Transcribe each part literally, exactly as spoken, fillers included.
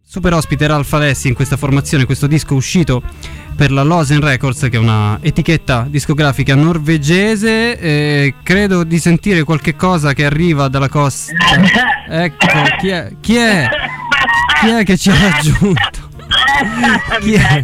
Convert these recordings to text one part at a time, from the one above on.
super ospite Ralph Alessi in questa formazione, questo disco uscito per la Losen Records, che è una etichetta discografica norvegese. Eh, credo di sentire qualche cosa che arriva dalla costa. Ecco, chi è? Chi è? Chi è che ci ha raggiunto? Chi è?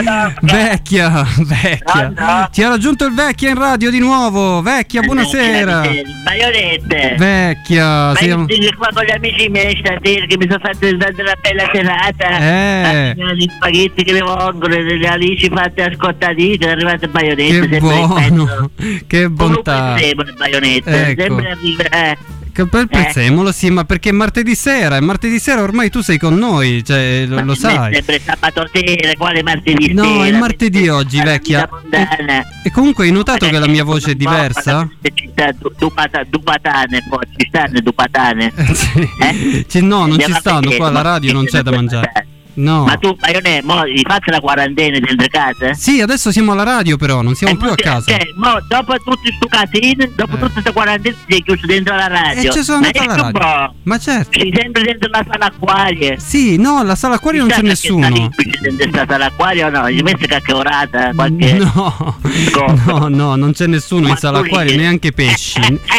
Vecchia, vecchia. No, no. Ti ha raggiunto il Vecchia in radio di nuovo. Vecchia, buonasera. Baionette. Vecchia. Ma siamo... io qua con gli amici miei stasera che mi sono fatto una bella serata. Eh. Gli spaghetti che le vengono, le alici fatte ascoltatite, è arrivato Baionette. Che buono, che bontà. Sempre Baionette. Ecco. Sempre arriva, eh. Che bel prezzemolo, sì, ma perché martedì sera, e martedì sera ormai tu sei con noi, cioè lo, lo sai. Sempre sabato sera, quale martedì no, sera? No, è martedì oggi, vecchia. E, e comunque hai notato che la mia voce è diversa? Ci sta Dupatane, poi ci stanno Dupatane. Eh? Sì, no, non ci stanno, qua alla radio non c'è da mangiare. No. Ma tu, Baionè, mo hai fatto la quarantena dentro casa? Sì, adesso siamo alla radio però, non siamo eh, più a casa. Cioè, mo, dopo tutti sto casino, dopo eh. tutta questa quarantena sei chiuso dentro la radio. E ci sono andato alla radio. Bro. Ma certo. Sei sempre dentro la sala acquaria. Sì, no, la sala acquaria non c'è nessuno. Sei dentro la sala acquaria o no? Gli metti cacchiorata qualche... No, no, no, non c'è nessuno in sala acquaria, neanche pesci.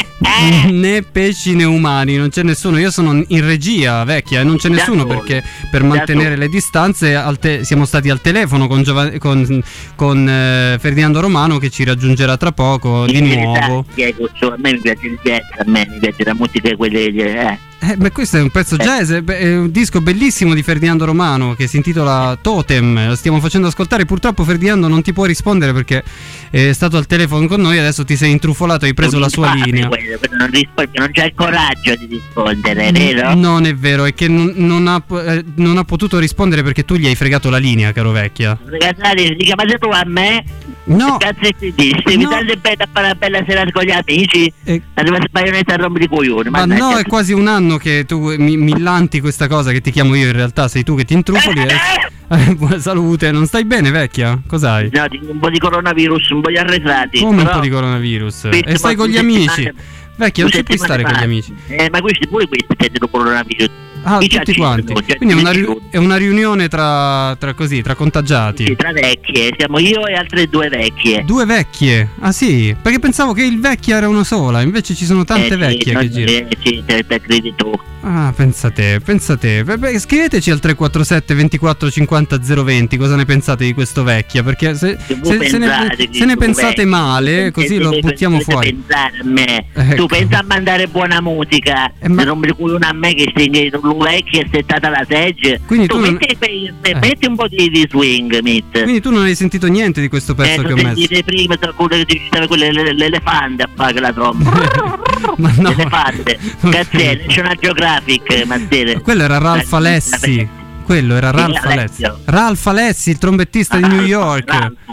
Né pesci né umani, non c'è nessuno. Io sono in regia, vecchia, e non c'è nessuno perché per mantenere le distanze al te- siamo stati al telefono con, Giov- con, con eh, Ferdinando Romano, che ci raggiungerà tra poco di nuovo. A me mi piace il jazz, a me mi piace la musica quelle eh. Eh, beh, questo è un pezzo jazz, è un disco bellissimo di Ferdinando Romano che si intitola Totem, lo stiamo facendo ascoltare. Purtroppo Ferdinando non ti può rispondere perché è stato al telefono con noi, adesso ti sei intrufolato, hai preso la sua linea. Quello, non, risponde, non c'è il coraggio di rispondere, vero? Non è vero, è che non, non, ha, eh, non ha potuto rispondere perché tu gli hai fregato la linea, caro vecchia. Ragazzi, dica, ma se tu a me... No, che cazzo ti dici? Devi no. dare bene a fare una bella serata con gli amici. Eh. Arriva il Baionetta a rompere i coglioni. Ma no, è quasi un anno che tu mi, mi lanti questa cosa che ti chiamo io, in realtà sei tu che ti intrufoli. Eh, buona salute, non stai bene, vecchia? Cos'hai? No, un po' di coronavirus, un po' di arretrati. Come un po' di coronavirus? E stai con gli amici? Vecchia, non ci puoi stare con gli amici. Eh, ma questi pure questi tengono coronavirus. Ah, tutti quanti. Quindi è una, ri- è una riunione tra, tra così, tra contagiati. Sì, tra vecchie, siamo io e altre due vecchie. Due vecchie? Ah sì? Perché pensavo che il vecchio era una sola, invece ci sono tante eh, vecchie sì, che girano. Eh, sì, te, te credi tu. Ah, pensa te, pensa te. Beh, scriveteci al tre quattro sette ventiquattro cinquanta zero venti cosa ne pensate di questo vecchia, perché se, se, pensate, se ne, se ne pensate vecchio, male, così lo buttiamo fuori. Pensare a me. Ecco. Tu pensa a mandare buona musica, eh, ma... non mi ricordo a me che sei vecchia è settata la seggia. Quindi tu, tu metti, non... eh. metti un po' di, di swing, Mit. Quindi tu non hai sentito niente di questo pezzo eh, che ho messo? Prima quelle che diceva quelle l'elefante a fare la tromba. Ma no. L'elefante. Cazzè, c'è una Geographic, Mazzere. Quello era Ralph Alessi. Quello era Ralph Alessi. Ralph Alessi, il trombettista di New York.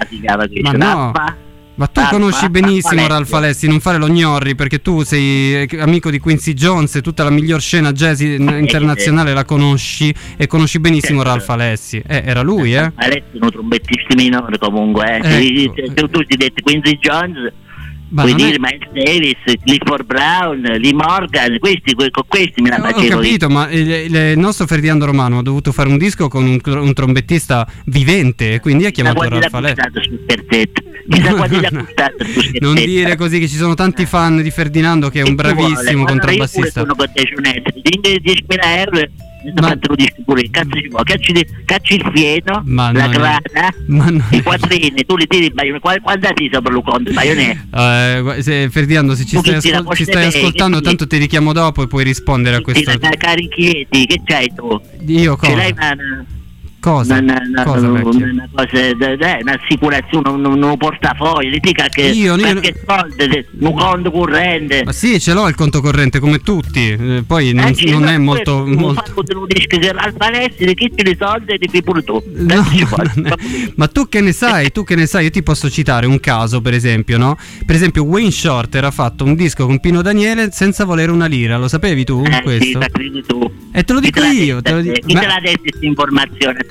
Ma no. Ma tu conosci benissimo Ralph Alessi, non fare lo gnorri, perché tu sei amico di Quincy Jones e tutta la miglior scena jazz internazionale la conosci e conosci benissimo Ralph Alessi. Eh, era lui, eh? Alessi è un trombettista minore comunque, eh. Ecco. Tu ti detti Quincy Jones, ma puoi dire è... Miles Davis, Clifford Brown, Lee Morgan, questi, con questi me la no, facevo. Ho capito, io. Ma il, il nostro Ferdinando Romano ha dovuto fare un disco con un, un trombettista vivente, quindi ha chiamato Ralph Alessi. Chissà quanti l'ha buttato sul scherzetto. Non dire così, che ci sono tanti fan di Ferdinando, che è un bravissimo contrabbassista. Io pure sono con diecimila euro. Ma te lo dici pure, cazzo ci vuoi? Cacci, cacci il fieno, ma la grana, no. I quattrini, tu li tiri, quando ti sopra lo conto, eh, se, Ferdinando, se ci stai, ascol- ci stai ascoltando, che tanto ti richiamo dopo e puoi rispondere a questo. Ti carichieti, che c'hai tu? Io cosa? Ce l'hai una... Cosa? Una, una, cosa, una, una cosa, eh, un'assicurazione, un, un, un portafoglio, ti dica che io, io qualche soldi, un conto corrente. Ma sì, ce l'ho il conto corrente come tutti, eh, poi non, eh, non è molto... molto... Non dici che Ralph Alessi, chi ti i soldi ti fai pure tu. No, ma, ma tu che ne sai, tu che ne sai, io ti posso citare un caso, per esempio, no? Per esempio Wayne Shorter ha fatto un disco con Pino Daniele senza volere una lira, lo sapevi tu? Eh questo? Sì, credi tu. E te lo dico te io, te lo dico. Chi ma... te l'ha detto questa informazione?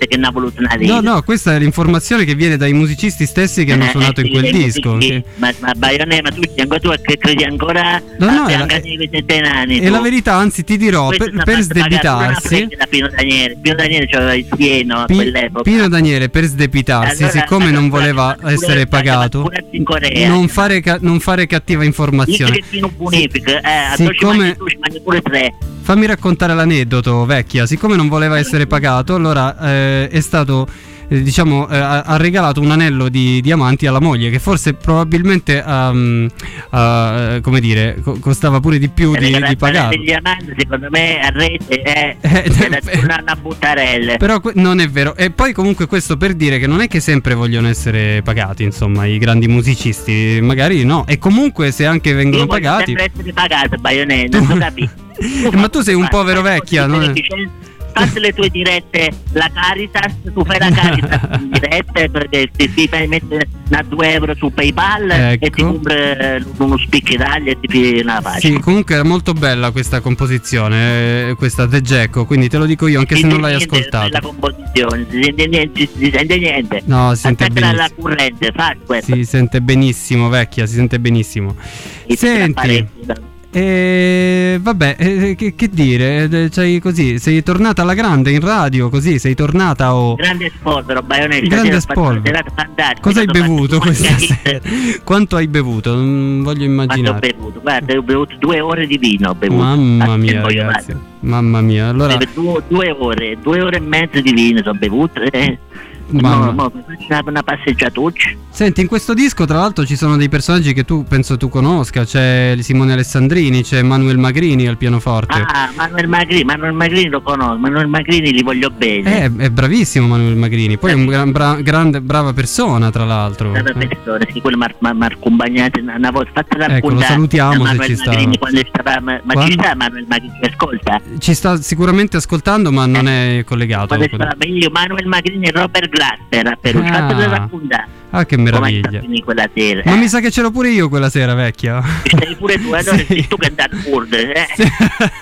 niente che non ha voluto una No, no, questa è l'informazione che viene dai musicisti stessi che hanno suonato eh, in quel sì, disco. Sì, che... Ma, ma Baionè, ma tu, tu che credi ancora no, no, a è la, anni, è la verità, anzi ti dirò, per, per sdebitarsi Pino Daniele, Pino Daniele c'aveva il pieno a Pi, quell'epoca. Pino Daniele per sdebitarsi, allora, siccome allora, non voleva pure, essere pagato, Corea, non, fare ca- non fare cattiva informazione. Bonifica, eh, siccome pure tre. Fammi raccontare l'aneddoto, vecchia. Siccome non voleva essere pagato, allora eh, è stato eh, diciamo eh, ha regalato un anello di diamanti alla moglie, che forse probabilmente um, uh, come dire co- costava pure di più di, di pagato. Il diamanti secondo me a rete è, è una, una buttarella. Però que- non è vero. E poi comunque questo per dire che non è che sempre vogliono essere pagati, insomma, i grandi musicisti, magari no. E comunque se anche vengono Io pagati sempre essere pagato, Baionetta, non capisco. Ma tu sei un povero vecchia, non è? Fate le tue dirette, la Caritas, tu fai la Caritas in dirette perché ti, ti fai mettere una due euro su PayPal, ecco, e ti compri uno spicchi d'aglio e ti fai una pagina. Sì, comunque era molto bella questa composizione, questa The Gecko, quindi te lo dico io anche si se non l'hai ascoltata. La composizione, si sente niente, si sente niente. No, si sente benissimo. La corrente, fa questo. Si sente benissimo, vecchia, si sente benissimo. E senti. E vabbè, eh, che, che dire, cioè, così sei tornata alla grande in radio, così sei tornata o oh. grande spolvero, Baionetta, grande spolvero. Cosa hai bevuto questa sera? Quanto hai bevuto? Non voglio immaginare. Quanto ho bevuto? Guarda, ho bevuto due ore di vino, ho bevuto. Mamma mia, ragazzi. Mamma mia, allora due, due ore, due ore e mezza di vino sono bevuto. Eh. No, no, una passeggiatuccia. Senti, in questo disco tra l'altro ci sono dei personaggi che tu penso tu conosca. C'è Simone Alessandrini, c'è Manuel Magrini al pianoforte. Ah, Manuel Magrini, Manuel Magrini lo conosco, Manuel Magrini li voglio bene. Eh, è bravissimo Manuel Magrini. Poi è un gran, bra- grande, brava persona tra l'altro. Brava persona, sì, quello mi ha accompagnato una volta. Fate la ecco, lo salutiamo se ci sta. Quando stava, ma quando? Ci sta Manuel Magrini, ascolta? Ci sta sicuramente ascoltando, ma non è collegato. Quando stava io, Manuel Magrini e Robert Glasper a Perugia, ah. Fatelo raccontare. Ah, che meraviglia. Quella sera, ma eh? mi sa che c'ero pure io quella sera, vecchia. Sei pure tu, allora sì. Sei tu che andai pure, eh? Sì.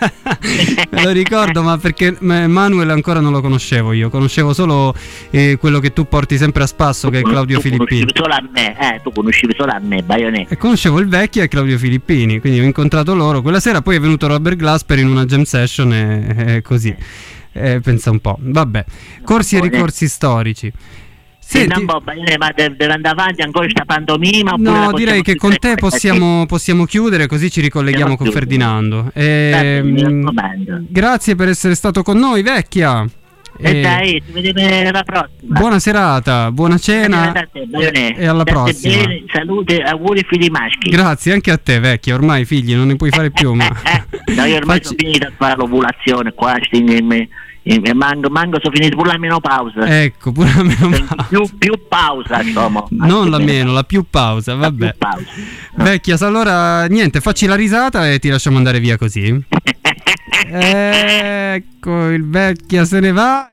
Me lo ricordo, ma perché Manuel ancora non lo conoscevo io. Conoscevo solo eh, quello che tu porti sempre a spasso, tu che è Claudio tu Filippini. Tu conoscevi solo a me, eh, tu conoscevi solo a me, Baionetta. E conoscevo il vecchio e Claudio Filippini, quindi ho incontrato loro. Quella sera poi è venuto Robert Glasper in una jam session e, e così. Eh, pensa un po'. Vabbè, corsi e ricorsi storici. Senti, non ma deve andare avanti ancora questa pantomima? No, direi che con te possiamo, possiamo chiudere, così ci ricolleghiamo con Ferdinando. E, mh, grazie per essere stato con noi, vecchia. E, e dai, ci vediamo alla prossima. Buona serata, buona cena te, e alla prossima. Bene, salute, auguri figli maschi. Grazie anche a te, vecchia. Ormai figli non ne puoi fare più. Ma no, io ormai Facci... sono finito a fare l'ovulazione qua. Sti, Mango, mango, sono finito pure la menopausa. Ecco, pure la menopausa. Più, più pausa, insomma. Non la meno, la più pausa, vabbè. La più pausa. No. Vecchia, allora niente, facci la risata e ti lasciamo andare via così. Ecco, il vecchia se ne va.